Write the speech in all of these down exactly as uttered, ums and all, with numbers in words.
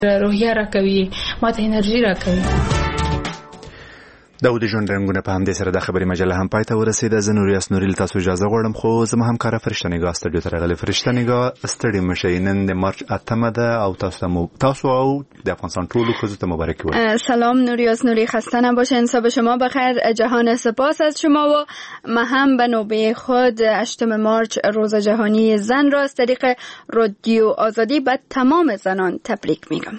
روحیه را کوي، ماته انرژي را کوي. دا د ژوند رنګونه په همدې سره د خبري مجله هم پای ته ورسېده. زه نور یاسنوري له تاسو اجازه غواړم، خو زما همکاره فرشته نگاه استودیو ته راغلې. فرشته نگاه، ستړي مشئ، نن د مارچ اتمه ده او تاسو مو تاسو او د افغانستان ټولو ښځو ته مبارکي وایم. سلام نور یاسنوري، خسته نباشین، صبح شما بخیر. جهان سپاس از شما و ما هم به نوبه خود هشتم مارچ روز جهانی زن را از طریق رادیو آزادی به تمام زنان تبریک میگم.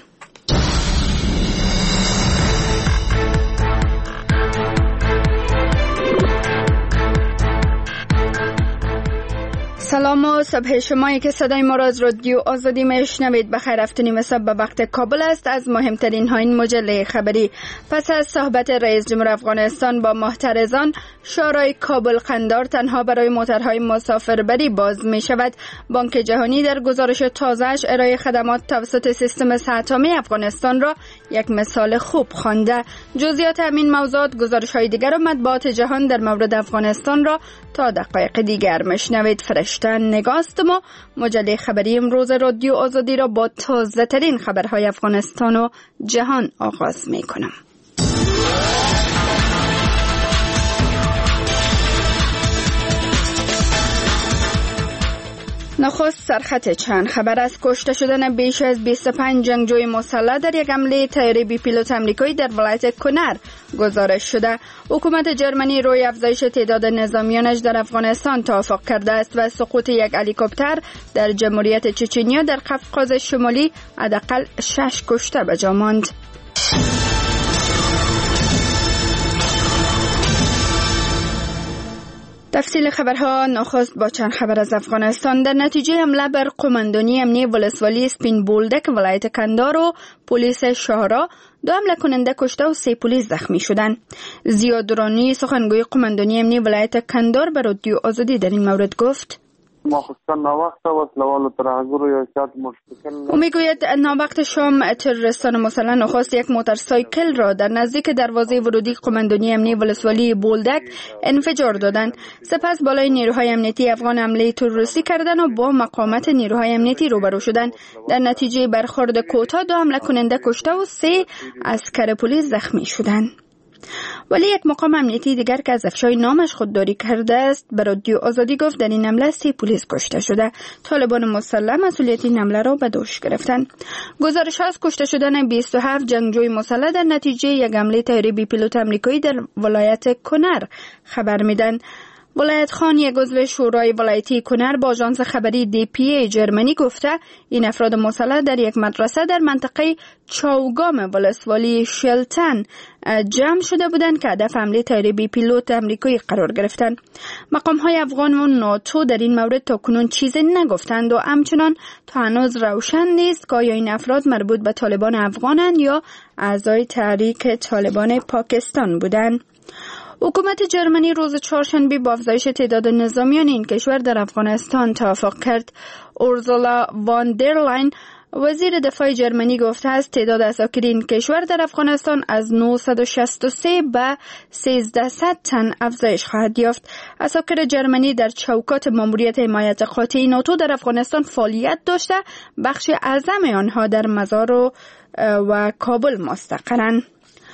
سلام و صبح شمایی که صدای ما را از رادیو آزادی میشنوید. بخیر رفتنی صبح به وقت کابل است. از مهمترین ها این مجله خبری. پس از صحبت رئیس جمهور افغانستان با محترزان، شورای کابل قندار تنها برای موترهای مسافربری باز می شود. بانک جهانی در گزارش تازه‌اش ارائه خدمات توسط سیستم سه‌اتمی افغانستان را یک مثال خوب خوانده. جزئیات همین موضوعات، گزارش های دیگر و مطبوعات جهان در مورد افغانستان را تا دقایق دیگر میشنوید. فرشته نگاست ما مجله خبری امروز رادیو آزادی را با تازه ترین خبرهای افغانستان و جهان آغاز می کنم. نخست سرخط چند خبر از کشته شدن بیش از بیست و پنج جنگجوی مسلح در یک حمله طیاره بی پیلوت آمریکایی در ولایت کنر گزارش شده. حکومت جرمنی روی افزایش تعداد نظامیانش در افغانستان توافق کرده است و سقوط یک هلیکوپتر در جمهوریت چچنیا در قفقاز شمالی حداقل شش کشته به جا ماند. تفصیل خبرها نخست با چند خبر از افغانستان. در نتیجه حمله بر قماندانی امنیه ولسوالی سپین بولدک ولایت کندار و پلیس شهرا، دو حمله کننده کشته و سه پلیس زخمی شدند. زیاد درانی سخنگوی قماندانی امنیه ولایت کندار به رادیو آزادی در این مورد گفت: او میگوید ناوقت شام تروریستان مسلح نخست یک موتورسایکل را در نزدیک دروازه ورودی قماندانی امنیه ولسوالی بولدک انفجار دادند. سپس بالای نیروهای امنیتی افغان حمله تروریستی کردند و با مقاومت نیروهای امنیتی روبرو شدند. در نتیجه برخورد کوتاه دو حمله کننده کشته و سه عسکر پلیس زخمی شدند. ولی یک مقام امنیتی دیگر که از افشای نامش خودداری کرده است به رادیو آزادی گفت در این حمله سه پلیس کشته شده. طالبان مسلح مسئولیت این حمله را به دوش گرفتند. گزارش ها از کشته شدن بیست و هفت جنگجوی مسلح در نتیجه یک حمله طیاره بی پیلوت آمریکایی در ولایت کنر خبر میدن. ولایت خان، یک عضو شورای ولایتی کنر، با آژانس خبری دی پی ای جرمنی گفته این افراد مسلح در یک مدرسه در منطقه چاوگام ولسوالی شلتن جمع شده بودند که هدف حمله طیاره بی پیلوت آمریکایی قرار گرفتند. مقام‌های افغان و ناتو در این مورد تاکنون چیزی نگفتند و همچنان تا هنوز روشن نیست که آیا این افراد مربوط به طالبان افغانند یا اعضای تحریک طالبان پاکستان بودند. حکومت جرمنی روز چهارشنبه با افزایش تعداد نظامیان این کشور در افغانستان توافق کرد. اورزولا وان در لاین، وزیر دفاع جرمنی، گفته است تعداد اساکر این کشور در افغانستان از نهصد و شصت و سه به سیزده تن افزایش خواهد یافت. اساکر جرمنی در چوکات ماموریت حمایت قاطع ناتو در افغانستان فعالیت داشته، بخش اعظم آنها در مزار و, و کابل مستقرند.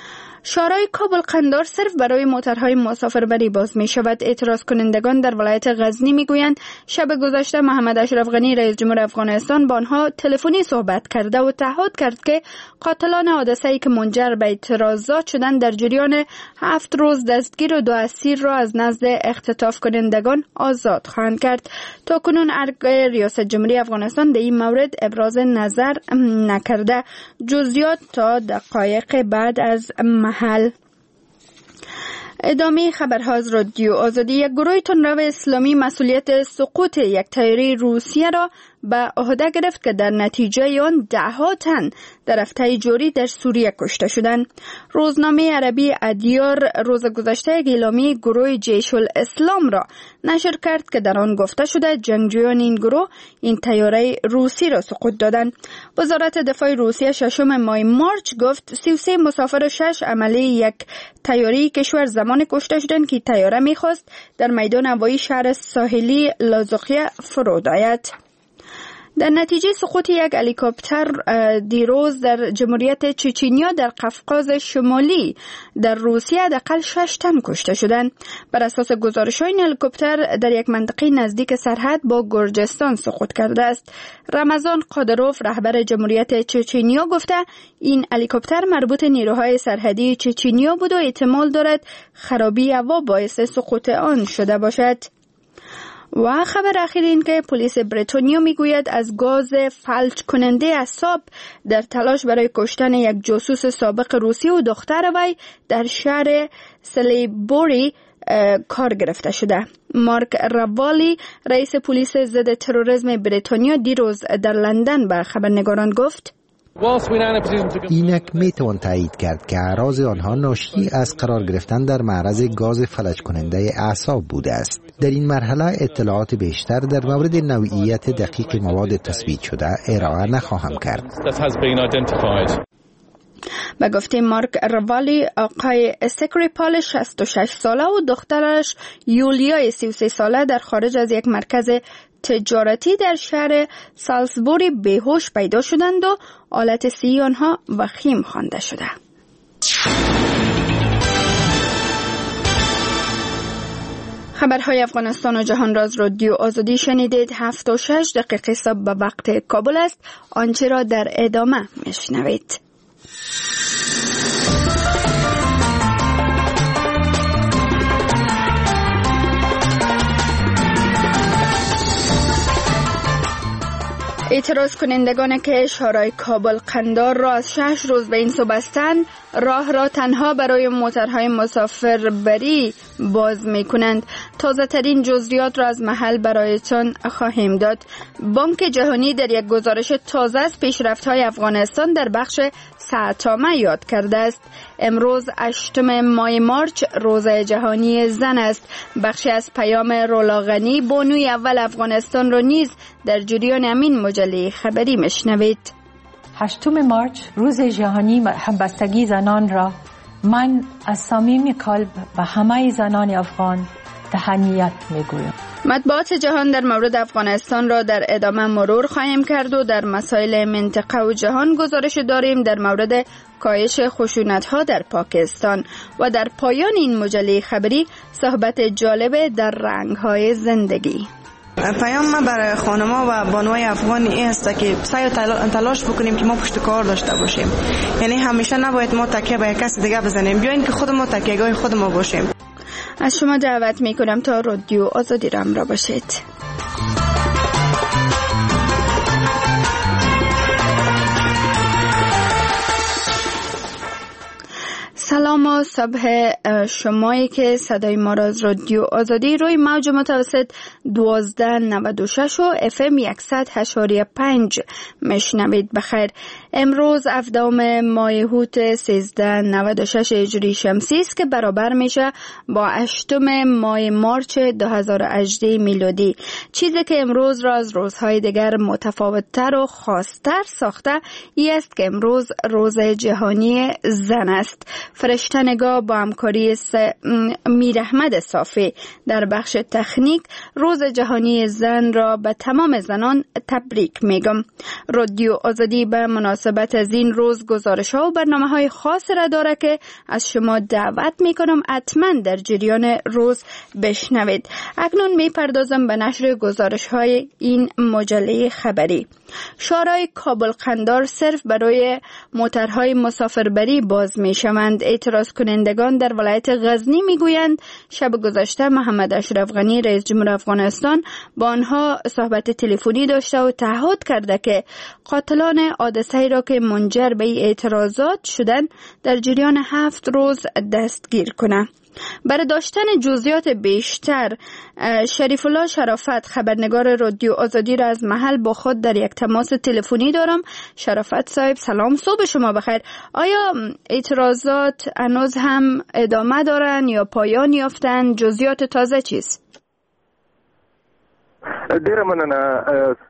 شورای کابل قندار صرف برای موترهای مسافربری باز می شود. اعتراض کنندگان در ولایت غزنی می گویند شب گذشته محمد اشرف غنی رئیس جمهور افغانستان با آنها تلفنی صحبت کرده و تعهد کرد که قاتلان حادثه‌ای که منجر به اعتراضات شدند در جریان هفت روز دستگیر و دو اسیر را از نزد اختطاف کنندگان آزاد خواهند کرد. تا کنون ارگای ریاست جمهوری افغانستان در این مورد ابراز نظر نکرده. جزئیات تا دقایق بعد از محل. ادامه خبرها از رادیو آزادی. یک گروه تندرو اسلامی مسئولیت سقوط یک طیاره روسیه را به عهده گرفت که در نتیجه آن ده‌ها تن در هفته جاری در سوریه کشته شدند. روزنامه عربی ادیار روز گذشته یک اعلامیه گروه جیش الاسلام را نشر کرد که در آن گفته شده جنگجویان این گروه این طیاره روسی را سقوط دادند. وزارت دفاع روسیه ششم ماه مارچ گفت سی و سه مسافر و شش عمله یک طیاره کشور زمان کشته شدند که طیاره می‌خواست در میدان هوایی شهر ساحلی لازوقیه فرود آید. در نتیجه سقوط یک هلیکوپتر دیروز در جمهوریت چچنیا در قفقاز شمالی در روسیه حداقل شش تن کشته شدند. بر اساس گزارش‌های این هلیکوپتر در یک منطقه نزدیک سرحد با گرجستان سقوط کرده است. رمضان قادروف رهبر جمهوریت چچنیا گفته این هلیکوپتر مربوط نیروهای سرحدی چچنیا بود و احتمال دارد خرابی هوا باعث سقوط آن شده باشد. و خبر اخیر این که پلیس بریتانیا میگوید از گاز فلج کننده اعصاب در تلاش برای کشتن یک جاسوس سابق روسی و دختر وی در شهر سلیبوری کار گرفته شده. مارک روالی رئیس پلیس ضد تروریسم بریتانیا دیروز در لندن به خبرنگاران گفت اینک میتوان تایید کرد که اعراض آنها ناشی از قرار گرفتن در معرض گاز فلج کننده اعصاب بوده است. در این مرحله اطلاعات بیشتر در مورد نوعیت دقیق مواد تثبیت شده ارائه نخواهم کرد. به گفته مارک روالی، آقای سکریپال شصت و شش ساله و دخترش یولیا سی و سه ساله در خارج از یک مرکز تجارتی در شهر سالزبوری بیهوش پیدا شدند و آلت سی آنها وخیم خوانده شده. خبرهای افغانستان و جهان را از رادیو آزادی شنیدید. هفت و شش دقیقه صبح به وقت کابل است. آنچه را در ادامه میشنوید. اعتراض کنندگان که شورای کابل قندار را از شش روز به این سو بستند، راه را تنها برای موترهای مسافربری باز می کنند. تازه ترین جزئیات را از محل برایتان خواهیم داد. بانک جهانی در یک گزارش تازه از پیشرفت‌های افغانستان در بخش ساعتنامه یاد کرده است. امروز هشتم ماه مارچ روز جهانی زن است. بخشی از پیام رولا غنی بانوی اول افغانستان را نیز در جریان همین مجله خبری مشنوید. هشتم مارچ روز جهانی همبستگی زنان را من از صمیم قلب به همه زنان افغان تهنیت میگویم. مطبوعات جهان در مورد افغانستان را در ادامه مرور خواهیم کرد و در مسائل منطقه و جهان گزارش داریم در مورد کاهش خشونت‌ها در پاکستان و در پایان این مجله خبری صحبت جالب در رنگ‌های زندگی. پیام من برای خانم‌ها و بانوهای افغان این است که سعی تلاش بکنیم که ما پشت کار داشته باشیم. یعنی همیشه نباید ما تکیه به کسی دیگه بزنیم، بیاین که خود ما تکیه‌گاه خود ما باشیم. از شما دعوت می‌کنم تا رادیو آزادی را همراه باشید. سلام و صبح شمایی که صدای ما را از رادیو آزادی روی موج متوسط دوازده نود و شش و اف ام صد و هشت و پنج مشنوید. بخیر. امروز هفدهم ماه هوت سیزده نود و شش هجری شمسی است که برابر میشه با هشتم ماه مارچ دو هزار و هجده میلادی. چیزی که امروز را از روزهای دیگر متفاوت‌تر و خاص‌تر ساخته ای است که امروز روز جهانی زن است. فرشته نگاه با همکاری میر احمد صافی در بخش تکنیک روز جهانی زن را به تمام زنان تبریک میگم. رادیو آزادی به مناسبت از این روز گزارش ها و برنامه های خاص را داره که از شما دعوت میکنم حتما در جریان روز بشنوید. اکنون میپردازم به نشر گزارش های این مجله خبری. شورای کابل قندار صرف برای موترهای مسافربری باز میشوند. اعتراض کنندگان در ولایت غزنی میگویند شب گذشته محمد اشرف غنی رئیس جمهور افغانستان با آنها صحبت تلفنی داشته و تعهد کرده که قاتلان حادثه را که منجر به اعتراضات شدند در جریان هفت روز دستگیر کنه. برای داشتن جزئیات بیشتر شریف الله شرافت خبرنگار رادیو آزادی را از محل با خود در یک تماس تلفنی دارم. شرافت صاحب سلام، صبح شما بخیر. آیا اعتراضات هنوز هم ادامه دارن یا پایان یافتن؟ جزئیات تازه چیست؟ ډیره مننه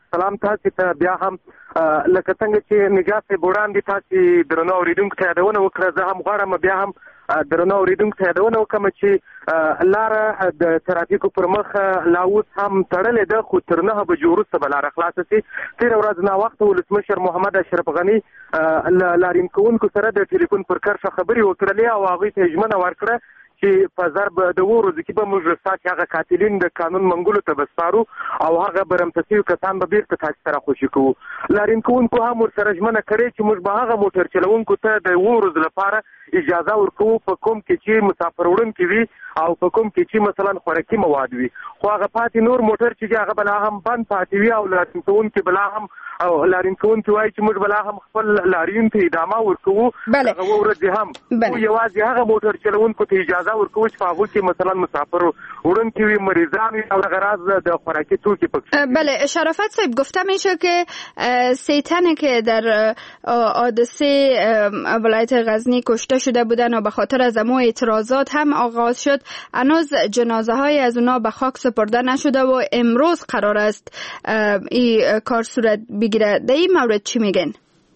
سلام تاسو ته بیا هم لکه څنګه چې نگاه په وړاندې تاسو درنو اوریدونکو ته یادونه وکړه، زه هم غواړم بیا هم درنو اوریدونکو ته یادونه وکړم چې لاره د ترافیکو پر مخ لا اوس هم تړلې ده، خو تر نهه بجو وروسته به لاره خلاصه شي. تېره ورځ ناوخته ولسمشر محمد اشرف غني لارین کوونکو سره د ټلیفون پر کرښه خبرې وکړلې او هغوی ته ژمنه ورکړه چې په ضرب د اوو ورځو کې به موږ ستاسې هغه قاتلین د قانون منګولو ته به سپارو او هغه برمته شوي کسان به بیرته تاسې سره خوشي کوو. لارین کوونکو هم ورسره ژمنه کړې چې موږ به هغه موټر چلوونکو ته د اوو ورځو لپاره اجازه ورکوو په کوم کې چې مسافر وړونکي وي او په کوم کې چې مثلا خوراکي مواد وي، خو هغه پاتې نور موټر چې هغه به لا هم بند پاتې وي او لارین کوونکي به لا هم او لارین کوونکي وایي چې موږ به لا هم خپل لارین ته ادامه ورکوو. هغه اووه ورځې هم یوازې هغه موټر چلوونکو ته اجازه ورکوو چې په هغو کې مثلا مسافر وړونکي وي، مریضان وي او دغه راز د خوراکي توکي پکې. بله شرافت صاحب، گفته میشه که سه تنه که در حادثه ولایت غزنی کشته شده بودن و به خاطر از امو اعتراضات هم آغاز شد، هنوز جنازه های از اونا به خاک سپرده نشده و امروز قرار است این کار صورت بگیره. در این مورد چی میگن؟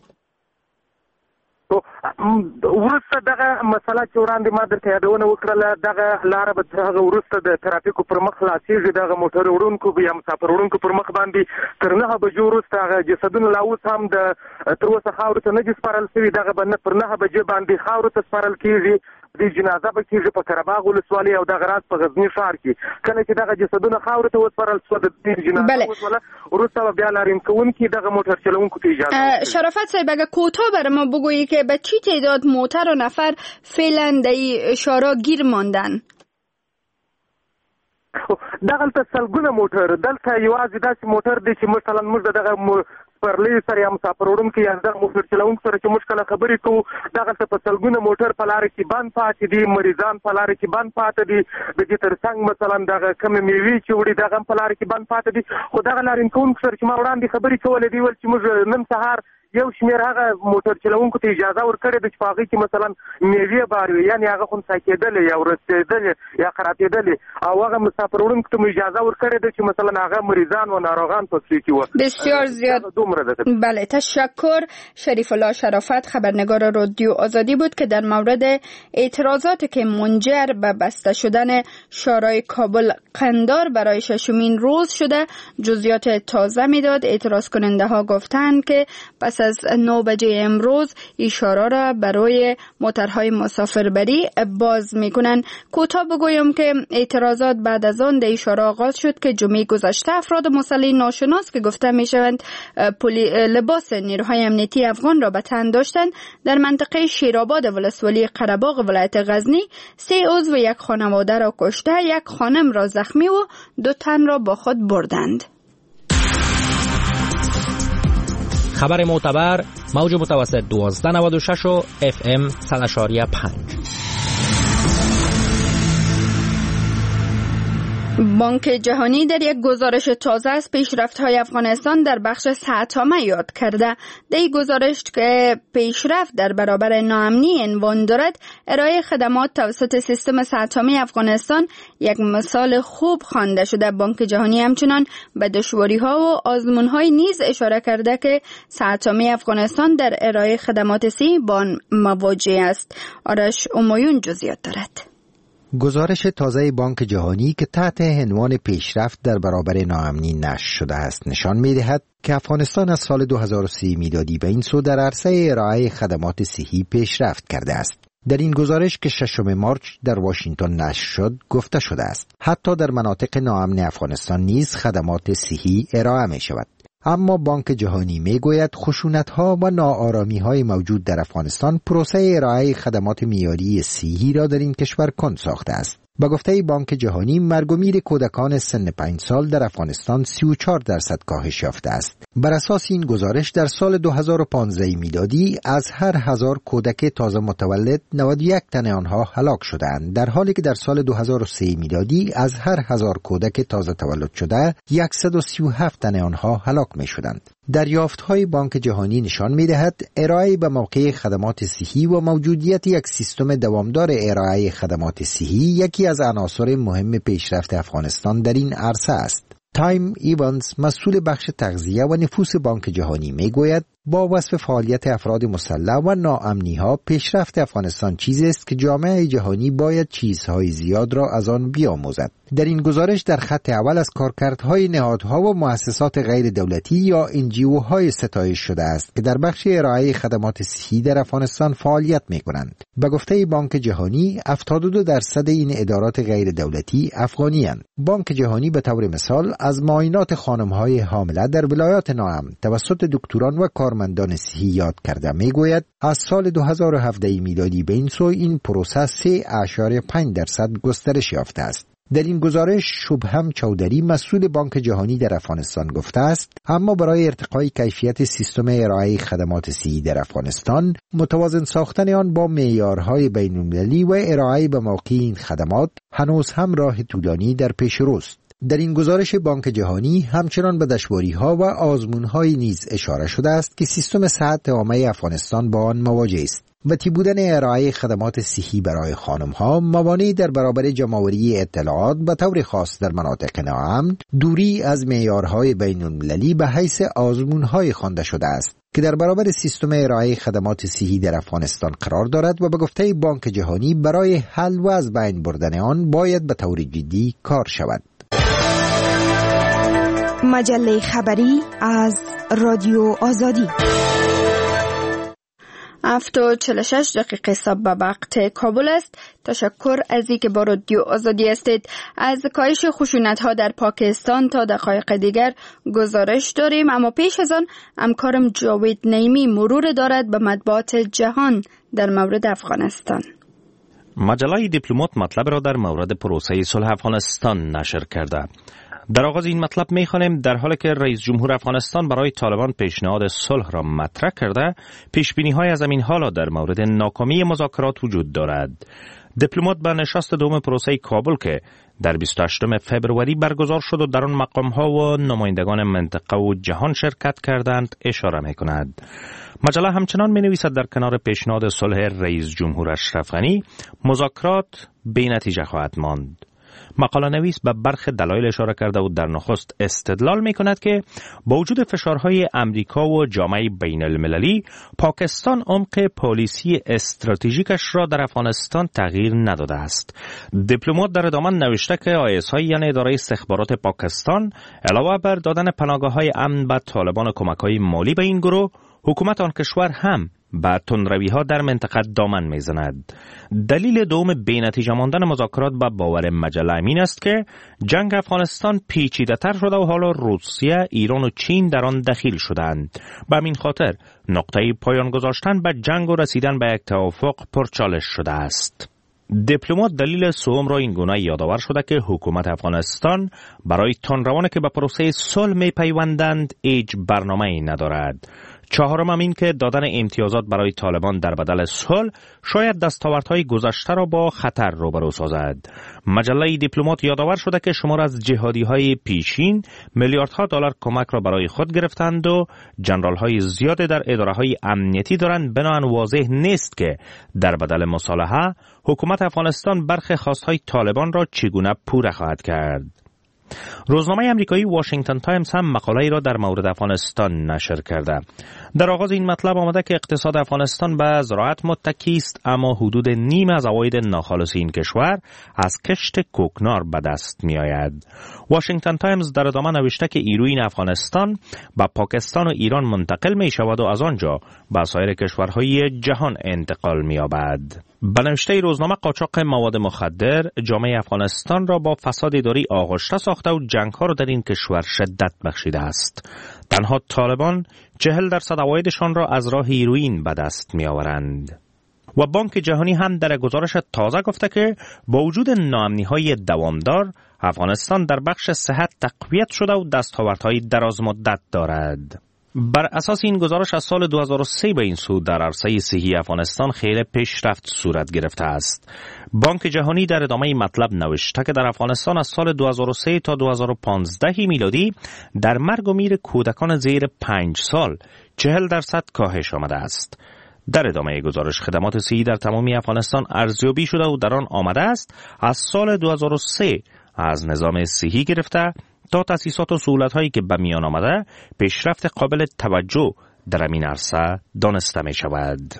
وروسته دغه مسله چې وړاندې ما درته یادونه وکړله، دغه لاره به تر هغه وروسته د ترافیکو پر مخ خلاصېږي، دغه موټر وړونکو یا مسافر وړونکو پر مخ باندې تر نهه بجو وروسته هغه جسدونه لا اوس هم د تر اوسه خاورو ته نه دي سپارل شوي، دغه به نه پر نهه بجې باندې خاورو ته سپارل کېږي. د جنازه به کېږي په قرهباغ ولسوالۍ او دغه راز په غزني ښار کې. کله چې دغه جسدونه خاورو ته وسپارل شوه د جنازه وسوله وروسته به بیا لارین کوونکي دغه موټر چلوونکو ته اجازه ورکوي. شرافت صاحب، اگه کوتاه برای ما بگویی که به چی تعداد موتر و نفر فعلا در این شارع گیر ماندن؟ دغلته سلګونه موټر، دلته یوازې داسې موټر دی چې مثلا موږ دغه پرلی سره یا مسافر وړونکي یا دغه موټر چلوونکو سره چې موږ کله خبرې کوو، دغلته په سلګونه موټر په لاره کې بند پاتې دي، مریضان په لاره کې بند پاتې دي، د دې تر څنګ مثلا دغه کمې میوې چې وړي دغه هم په لاره کې بند پاتې دي. خو دغه لارین کوونکو سره چې ما وړاندې خبرې کولې دي ویل چې موږ نن سهار یو شمېر هغه موټر چلوونکو ته اجازه ورکړې ده چې په هغې کې مثلا میوې بار وي، یعنې هغه خنثی کېدلې یا ورستېدلې یا خرابېدلې، او هغه مسافر وړونکو ته مو اجازه ورکړې ده چې مثلا هغه مریضان و ناروغان پکې کې وو. بسیار زیاد بله تشکر. شریف الله شرافت خبرنگار رادیو آزادی بود که در مورد اعتراضاتی که منجر به بسته شدن شورای کابل قندار برای ششمین روز شده جزئیات تازه میداد. اعتراض کننده ها گفتند که پس از نه بجه امروز اشاره را برای موترهای مسافربری باز میکنن. کوتاه بگویم که اعتراضات بعد از آن در اشاره آغاز شد که جمعه گذشته افراد مسلح ناشناس که گفته میشوند لباس نیروهای امنیتی افغان را به تن داشتند در منطقه شیرآباد ولسوالی قرهباغ ولایت غزنی سه عضو یک خانواده را کشته، یک خانم را زخمی و دو تن را با خود بردند. خبر معتبر موج متوسط دوازده نود و شش و اف ام صد و پنج. بانک جهانی در یک گزارش تازه از پیشرفت‌های افغانستان در بخش سه‌تامه یاد کرده. در این گزارش که پیشرفت در برابر ناامنی عنوان دارد، ارائه خدمات توسط سیستم سه‌تامه افغانستان یک مثال خوب خوانده شده. بانک جهانی همچنان به دشواری‌ها و آزمون‌های نیز اشاره کرده که سه‌تامه افغانستان در ارائه خدمات صحی با آن مواجه است. آرش امایون جزئیات دارد. گزارش تازه بانک جهانی که تحت عنوان پیشرفت در برابر ناامنی نشر شده است نشان می‌دهد که افغانستان از سال دو هزار و سه میلادی به این سو در عرصه ارائه خدمات صحی پیشرفت کرده است. در این گزارش که ششم مارچ در واشنگتن نشر شد گفته شده است حتی در مناطق ناامن افغانستان نیز خدمات صحی ارائه می شود. اما بانک جهانی میگوید خشونت‌ها و ناآرامی‌های موجود در افغانستان پروسه ارائه خدمات معیاری صحی را در این کشور کند ساخته است. با گفته بانک جهانی مرگ و میر کودکان سن پنج سال در افغانستان سی و چهار درصد کاهش یافته است. بر اساس این گزارش در سال دو هزار و پانزده میلادی از هر هزار کودک تازه متولد نود و یک تن آنها هلاک شدند، در حالی که در سال دو هزار و سه میلادی از هر هزار کودک تازه تولد شده صد و سی و هفت تن آنها هلاک می شدند. دریافت‌های بانک جهانی نشان می‌دهد ارائه به موقع خدمات صحی و موجودیت یک سیستم دوامدار ارائه خدمات صحی یکی از عناصر مهم پیشرفت افغانستان در این عرصه است. تایم ایوانز مسئول بخش تغذیه و نفوس بانک جهانی میگوید با وصف فعالیت افراد مسلح و ناامنی‌ها پیشرفت افغانستان چیزی است که جامعه جهانی باید چیزهای زیاد را از آن بیاموزد. در این گزارش در خط اول از کارکردهای نهادها و مؤسسات غیر دولتی یا انجیوهای ستایش شده است که در بخش ارائه خدمات صحی در افغانستان فعالیت می‌کنند. به گفته بانک جهانی هفتاد و دو درصد این ادارات غیر دولتی افغانی اند. بانک جهانی به طور مثال از معاینات خانم‌های حامله در ولایات ناامن توسط دکتران و کارمندان صحی یاد کرده میگوید از سال دو هزار و هفده میلادی به این سو این پروسه سه اشاره پنج درصد گسترش یافته است. در این گزارش شبهم چودری مسئول بانک جهانی در افغانستان گفته است اما برای ارتقای کیفیت سیستم ارائه خدمات صحی در افغانستان متوازن ساختن آن با معیارهای بین‌المللی و ارائه به موقع این خدمات هنوز هم راه طولانی در پیش روست. در این گزارش بانک جهانی همچنان به دشواری‌ها و آزمون‌های نیز اشاره شده است که سیستم صحت عامه افغانستان با آن مواجه است. وطی بودن ارائه خدمات صحی برای خانم‌ها، موانعی در برابر جمع‌آوری اطلاعات به طور خاص در مناطق ناامن، دوری از معیارهای بین‌المللی به حیث آزمون‌های خوانده شده است که در برابر سیستم ارائه خدمات صحی در افغانستان قرار دارد و به گفته بانک جهانی برای حل و از بین بردن آن باید به طور جدی کار شود. مجله خبری از رادیو آزادی. هفت و چهل و شش دقیقه صبح به وقت کابل است. تشکر از اینکه با رادیو آزادی هستید. از کاهش خشونت‌ها در پاکستان تا دقایق دیگر گزارش داریم، اما پیش از آن همکارم جاوید نعیمی مرور دارد به مطبوعات جهان در مورد افغانستان. مجله دیپلمات مطلب را در مورد پروسه صلح افغانستان نشر کرده. در آغاز این مطلب می‌خوانیم در حالی که رئیس جمهور افغانستان برای طالبان پیشنهاد صلح را مطرح کرده، پیش‌بینی‌های از همین حالا در مورد ناکامی مذاکرات وجود دارد. دیپلمات به نشست دوم پروسه کابل که در بیست و هشتم فوریه برگزار شد و در آن مقام‌ها و نمایندگان منطقه و جهان شرکت کردند اشاره می‌کند. مجله همچنان می‌نویسد در کنار پیشنهاد صلح رئیس جمهور اشرف غنی، مذاکرات بی‌نتیجه خواهد ماند. مقاله نویس به برخی دلایل اشاره کرده و در نخست استدلال می کند که با وجود فشارهای امریکا و جامعه بین المللی، پاکستان عمق پالیسی استراتژیکش را در افغانستان تغییر نداده است. دیپلمات در ادامه نوشته که آی اس آی یعنی اداره استخبارات پاکستان علاوه بر دادن پناهگاه‌های امن به طالبان و کمک‌های مالی به این گروه، حکومت آن کشور هم به تندروی‌ها در منطقه دامن می‌زند. دلیل دوم بی‌نتیجه ماندن مذاکرات به باور مجله این است که جنگ افغانستان پیچیده‌تر شده و حالا روسیه، ایران و چین در آن دخیل شدند. به همین خاطر نقطه پایان گذاشتن به جنگ و رسیدن به یک توافق پرچالش شده است. دیپلمات دلیل سوم را این گونه یادآور شده که حکومت افغانستان برای تندروانی که به پروسه صلح می‌پیوندند هیچ برنامه‌ای ندارد. چهارم این که دادن امتیازات برای طالبان در بدل صلح شاید دستاوردهای گذشته را با خطر روبرو سازد. مجله دیپلمات یادآور شده که شمار از جهادی‌های پیشین میلیاردها دلار کمک را برای خود گرفتند و جنرال‌های زیاد در اداره‌های امنیتی دارند، بنابراین واضح نیست که در بدل مصالحه حکومت افغانستان برخی خواست‌های طالبان را چگونه پوره خواهد کرد. روزنامه امریکایی واشنگتن تایمز هم مقاله‌ای را در مورد افغانستان نشر کرده. در آغاز این مطلب آمده که اقتصاد افغانستان به زراعت متکی است، اما حدود نیم از عواید ناخالص این کشور از کشت کوکنار به دست می‌آید. واشنگتن تایمز در ادامه نوشته که ایروین افغانستان به پاکستان و ایران منتقل می‌شود و از آنجا به سایر کشورهای جهان انتقال می‌یابد. به نوشته روزنامه قاچاق مواد مخدر جامعه افغانستان را با فساد اداری آغشته ساخته و جنگ‌ها را در این کشور شدت بخشیده است. تنها طالبان چهل درصد عوایدشان را از راه هیروئین به دست می‌آورند. و بانک جهانی هم در گزارش تازه گفته که با وجود ناامنی‌های دوامدار، افغانستان در بخش صحت تقویت شده و دستاوردهای دراز مدت دارد. بر اساس این گزارش از سال دو هزار و سه به این سو در عرصه صحی افغانستان خیلی پیشرفت صورت گرفته است. بانک جهانی در ادامه مطلب نوشته که در افغانستان از سال دو هزار و سه تا دو هزار و پانزده میلادی در مرگ و میر کودکان زیر پنج سال چهل درصد کاهش آمده است. در ادامه گزارش خدمات صحی در تمامی افغانستان ارزیابی شده و در آن آمده است از سال دو هزار و سه از نظام صحی گرفته تا تأسیسات و سهولت‌هایی که به میان آمده پیشرفت قابل توجه در این عرصه دانسته می شود.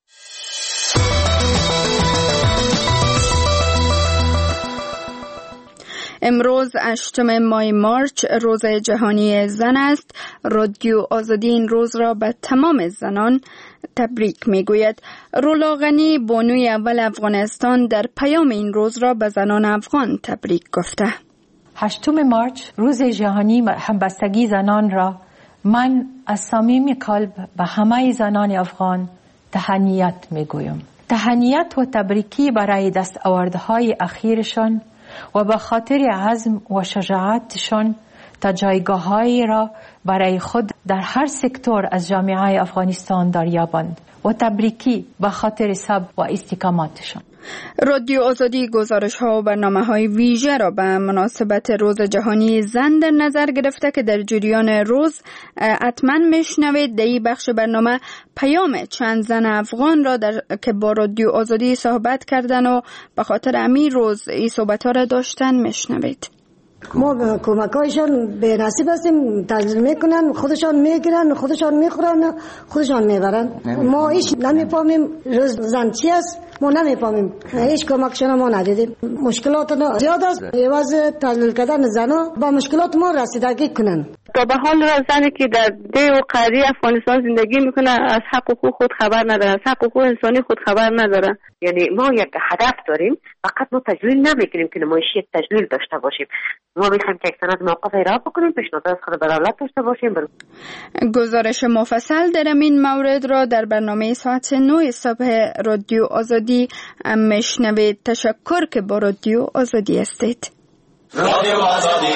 امروز هشتم ماه مارچ روز جهانی زن است. رادیو آزادی این روز را به تمام زنان تبریک میگوید. رولا غنی بانوی اول افغانستان در پیام این روز را به زنان افغان تبریک گفته. هشتم مارچ روز جهانی همبستگی زنان را من از صمیم قلب به همه زنان افغان تهنیت میگویم. تهنیت و تبریکی برای دستاوردهای اخیرشان و به خاطر عزم و شجاعتشان تا جایگاه‌هایی را برای خود در هر سکتور از جامعه افغانستان دریابند و تبریکی به خاطر صبر و استقامتشان. رادیو آزادی گزارش‌ها و برنامه‌های ویژه را به مناسبت روز جهانی زن در نظر گرفته که در جریان روز حتما میشنوید. در این بخش برنامه پیام چند زن افغان را در که با رادیو آزادی صحبت کردن و به خاطر همین روز این صحبت‌ها را داشتن میشنوید. ما کمکایشان به نصیب هستیم، تجلیل میکنن، خودشان میگیرن، خودشان میخورن، خودشان میبرن. ما هیچ نمیفهمیم روز زن چی است، ما نمیفهمیم، هیچ کمکشان ما ندیدیم. مشکلات زیاد است، عوض تجلیل کردن زنا با مشکلات ما رسیدگی کنن. تا به حال زنی که در ده و قریه افغانستان زندگی میکنه از حق و حقوق خود خبر نداره، از حق و حقوق انسانی خود خبر نداره. یعنی ما یک هدف داریم، فقط ما تجلیل نمیکنیم که نمایشی یک تجلیل داشته باشیم. ما میخوایم که یک سند موقف اجرا بکنیم، پیشنهاد از خود به دولت داشته باشیم. گزارش مفصل در این مورد را در برنامه ساعت نه صبح رادیو آزادی میشنوید. تشکر که با رادیو آزادی هستید. رادیو آزادی.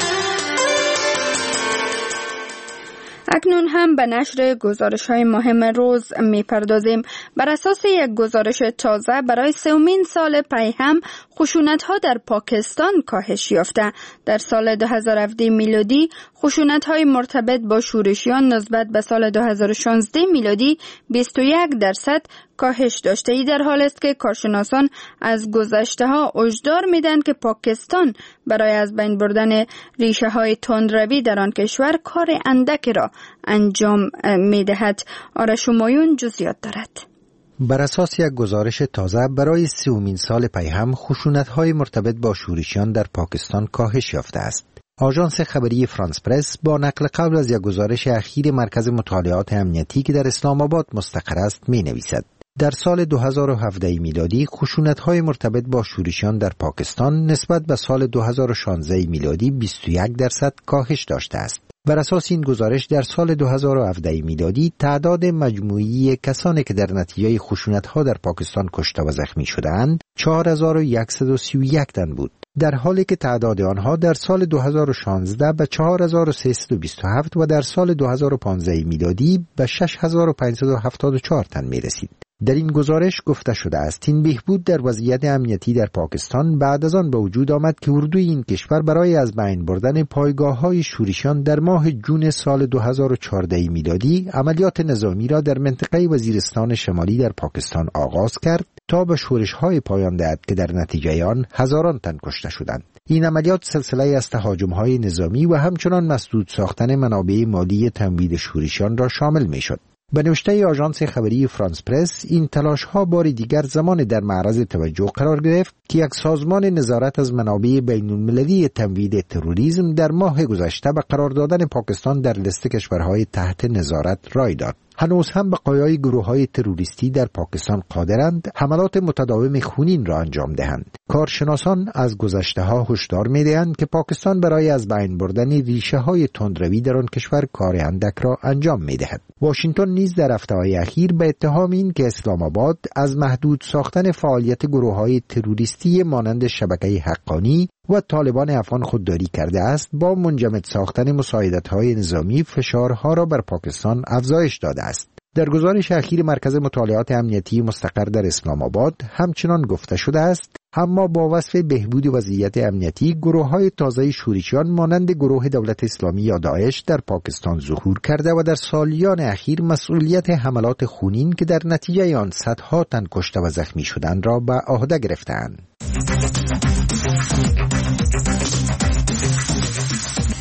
اکنون هم به نشر گزارش‌های مهم روز می‌پردازیم. بر اساس یک گزارش تازه برای سومین سال پی هم خشونت‌ها در پاکستان کاهش یافته. در سال دو هزار و هفده میلادی خشونت‌های مرتبط با شورشیان نسبت به سال دو هزار و شانزده میلادی بیست و یک درصد کاهش داشته. ای در حال است که کارشناسان از گذشته‌ها هشدار می‌دهند که پاکستان برای از بین بردن ریشه‌های تندروی در آن کشور کار اندکی را انجام می‌دهد. آرش همایون جزئیات دارد. بر اساس یک گزارش تازه برای سومین سال پی هم خشونت‌های مرتبط با شورشیان در پاکستان کاهش یافته است. آژانس خبری فرانس پرس با نقل قول از یک گزارش اخیر مرکز مطالعات امنیتی که در اسلام آباد مستقر است می‌نویسد در سال دو هزار و هفده میلادی خشونت‌های مرتبط با شورشیان در پاکستان نسبت به سال دو هزار و شانزده میلادی بیست و یک درصد کاهش داشته است. بر اساس این گزارش در سال دو هزار و هفده میلادی تعداد مجموعی کسانی که در نتیجه خشونت‌ها در پاکستان کشته و زخمی شدند چهار هزار و صد و سی و یک تن بود، در حالی که تعداد آنها در سال دو هزار و شانزده به چهار هزار و سیصد و بیست و هفت و در سال دو هزار و پانزده میلادی به شش هزار و پانصد و هفتاد و چهار تن می رسید. در این گزارش گفته شده است این بهبود در وضعیت امنیتی در پاکستان بعد از آن به وجود آمد که اردوی این کشور برای از بین بردن پایگاه‌های شورشیان در ماه جون سال دو هزار و چهارده میلادی عملیات نظامی را در منطقه وزیرستان شمالی در پاکستان آغاز کرد تا به شورش‌های پایان دهد که در نتیجه آن هزاران تن کشته شدند. این عملیات سلسله از تهاجم‌های نظامی و همچنان مسدود ساختن منابع مالی تمویل شورشیان را شامل می‌شد. به نوشته آژانس خبری فرانس پرس این تلاش‌ها بار دیگر زمان در معرض توجه قرار گرفت که یک سازمان نظارت از منابع بین‌المللی تمویل تروریسم در ماه گذشته به قرار دادن پاکستان در لیست کشورهای تحت نظارت رای داد. هنوز هم بقایای گروه‌های تروریستی در پاکستان قادرند حملات متداوم خونین را انجام دهند. کارشناسان از گذشته‌ها هشدار می‌دهند که پاکستان برای از بین بردن ریشه‌های تندروی در آن کشور کار اندک را انجام می‌دهد. واشنگتن نیز در هفته‌های اخیر به اتهام این که اسلام آباد از محدود ساختن فعالیت گروه‌های تروریستی مانند شبکه حقانی و طالبان افغان خودداری کرده است، با منجمد ساختن مساعدت‌های نظامی فشارها را بر پاکستان افزایش داده است. در گزارش اخیر مرکز مطالعات امنیتی مستقر در اسلام آباد همچنان گفته شده است اما با وصف بهبود وضعیت امنیتی گروه‌های تازه شورشیان مانند گروه دولت اسلامی یا داعش در پاکستان ظهور کرده و در سالیان اخیر مسئولیت حملات خونین که در نتیجه آن صدها تن کشته و زخمی شدند را به عهده گرفتند.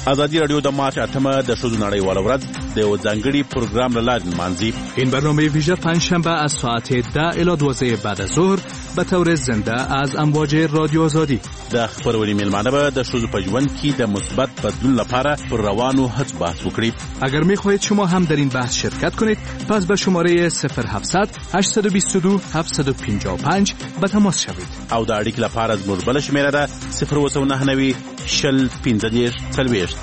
ازادي رادیو د مارچ اتمه د شذو نړیواله ورځ د یو ځانګړي پروګرام له لارې نمانځي. این برنامه ویژه پنجشنبه از ساعت ده الی دوازده بعد از ظهر به طور زنده از امواج رادیو آزادی. د خبرونې میلمانه به د شذو په ژوند کې د مثبت بدلون لپاره پر روانو هڅو بحث وکړي. اگر می‌خواهید شما هم در این بحث شرکت کنید، پس به شماره صفر هفتصد هشت دو دو هفت پنج پنج به تماس شوید. او د اړیکې لپاره زموږ بل شمیره ده صفر اووه نهه نوي شل پنځه دېرش څلوېښت.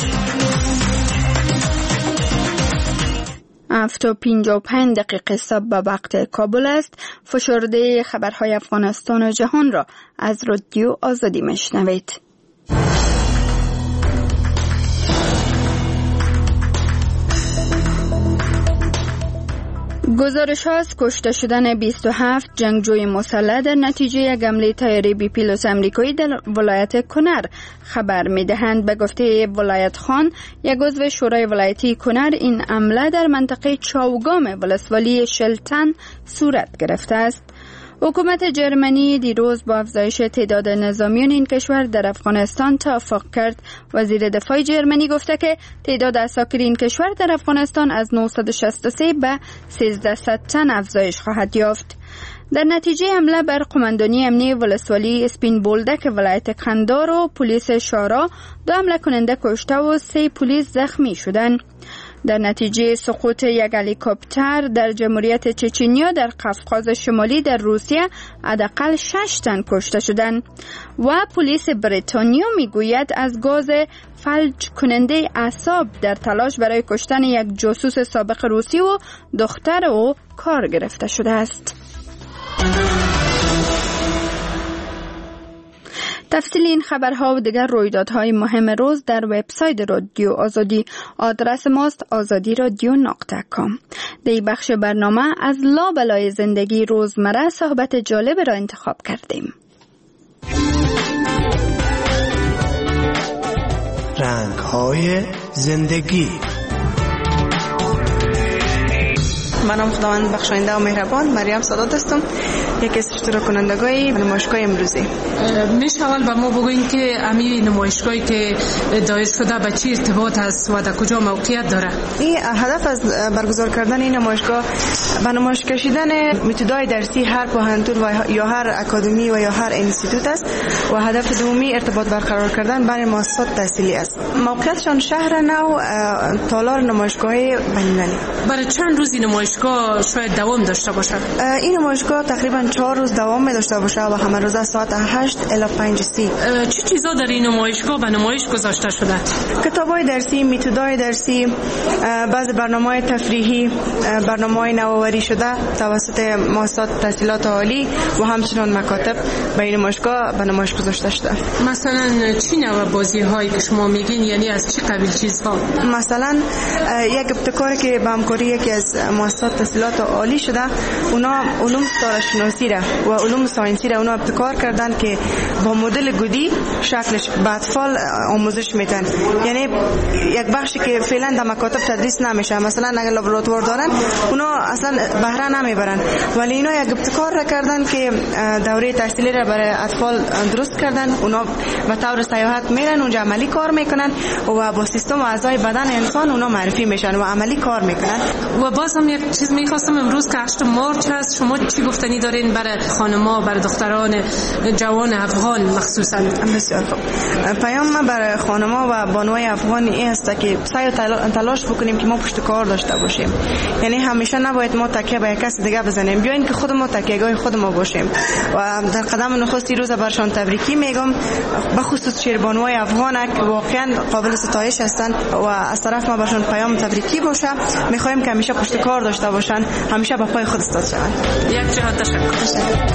هفت و پنج و پنج دقیقه صبح به وقت کابل است. فشرده خبرهای افغانستان و جهان را از رادیو آزادی میشنوید. گزارش از کشته شدن بیست و هفت جنگجوی مسلح در نتیجه یک حمله طیاره بی پیلوت آمریکایی در ولایت کنر خبر می‌دهند. به گفته ولایت خان، یک عضو شورای ولایتی کنر، این حمله در منطقه چاوگام ولسوالی شلتن صورت گرفته است. حکومت جرمنی دیروز با افزایش تعداد نظامیان این کشور در افغانستان توافق کرد. وزیر دفاع جرمنی گفته که تعداد عساکر این کشور در افغانستان از نهصد و شصت و سه به سیزده تن افزایش خواهد یافت. در نتیجه حمله بر قماندانی امنیه ولسوالی اسپین بولدک ولایت قندار و پلیس شارا، دو حمله کننده کشته و سه پلیس زخمی شدند. در نتیجه سقوط یک هلیکوپتر در جمهوریت چچنیا در قفقاز شمالی در روسیه حداقل شش تن کشته شدند و پلیس بریتانیا میگوید از گاز فلج کننده اعصاب در تلاش برای کشتن یک جاسوس سابق روسی و دختر او کار گرفته شده است. تفصیل این خبرها و دیگر رویدادهای مهم روز در وبسایت رادیو آزادی. آدرس ماست آزادی رادیو نقطه کام. در این بخش برنامه از لابلای زندگی روزمره صحبت جالب را انتخاب کردیم. رنگ‌های زندگی. منم خداوند بخشاینده و مهربان مریم سادات هستم، یکی از اشتراک کنندگان نمایشگاه امروزی. میشه اول به ما بگوین که همین نمایشگاهی که دایر شده به چی ارتباط است و در کجا موقعیت داره؟ این هدف از برگزار کردن این نمایشگاه به نمایش کشیدن متدای درسی هر پوهنتون و یا هر اکادمی و یا هر انستیتوت است و هدف دومی ارتباط برقرار کردن بین مؤسسات تحصیلی است. موقعیتشان شهر نو تالار نمایشگاهی بین‌المللی. برای چند روزی نمایشگاه شاید دوام داشته باشه؟ این نمایشگاه تقریبا چهار روز دوام می داشته باشه و همه روزه ساعت هشت الی پنج سی. چه چیزا در این نمایشگاه به نمایش گذاشته شده؟ کتاب‌های درسی، متدای درسی، بعضی برنامه‌های تفریحی، برنامه‌های نوآوری شده توسط مؤسسات تحصیلات عالی و همچنین مکاتب به این نمایشگاه به نمایش گذاشته شده. مثلا چی نوع بازی‌هایی که شما میگین، یعنی از چه قبیل چیزها؟ مثلا یک ابتکاری که به همکاری یکی از مؤسسات تحصیلات عالی شده، اونا علوم ستاره‌شناسی را و علوم ساینسی را اونا ابتکار کردن که با مدل گودی شکلش به اطفال آموزش میدن. یعنی یک بخشی که فعلا در مکاتب تدریس نمیشه، مثلا اگر لابراتوار دارن اونا اصلا بهره نمیبرن، ولی اینا یک ابتکار را کردن که دوره تحصیلی را برای اطفال درست کردن. اونا به طور سیاحت میرن اونجا عملی کار میکنن و با سیستم اعضای بدن انسان اونا معرفی میشن و عملی کار میکنن. و باز هم یک چیز میخواستم، امروز که هشت مارچ هست، شما چی گفتنی دارین برای خانم‌ها، برای دختران جوان افغان مخصوصا؟ بسیار خوب. پیام ما برای خانم‌ها و بانوهای افغان این است که سعی و تلاش بکنیم که ما پشت کار داشته باشیم. یعنی همیشه نباید ما تکیه به کسی دیگه بزنیم، بیاین که خود ما تکیه‌گاه خود ما باشیم. و در قدم نخست روز برشان تبریکی میگم، به خصوص شیربانوهای افغان که واقعا قابل ستایش هستند و از طرف ما برشان پیام تبریکی باشه. می‌خوایم که همیشه پشت کار داشته باشن، همیشه با پای خود استاد شوند. یک جهت تشکر.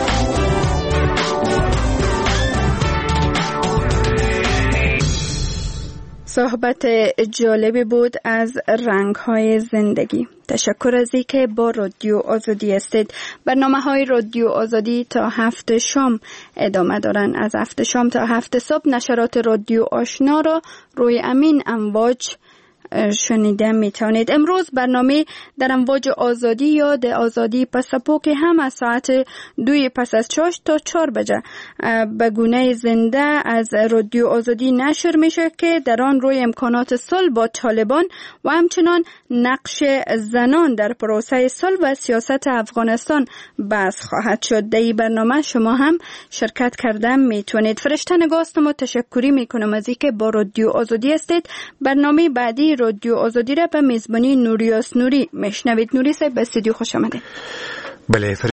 صحبت جالبی بود از رنگ‌های زندگی. تشکر از اینکه با رادیو آزادی هستید. برنامه‌های رادیو آزادی تا هفت شام ادامه دارن. از هفت شام تا هفت صبح نشرات رادیو آشنا را روی امین امواج شنیده میتونید. امروز برنامه در امواج آزادی یا ده آزادی پسپو که هم از ساعت دوی پس از چاش تا چار بجه به گونه زنده از رادیو آزادی نشر میشه که در آن روی امکانات صلح با طالبان و همچنان نقش زنان در پروسه صلح و سیاست افغانستان بحث خواهد شد. در این برنامه شما هم شرکت کرده میتونید. فرشته نگاست ما تشکری میکنم از اینکه با رادیو آزادی هستید. برنامه بعدی رادیو آزادی را به میزبانی نوریاس نوری میشنوید. نوری صاحب به استودیو خوش آمدید. بله.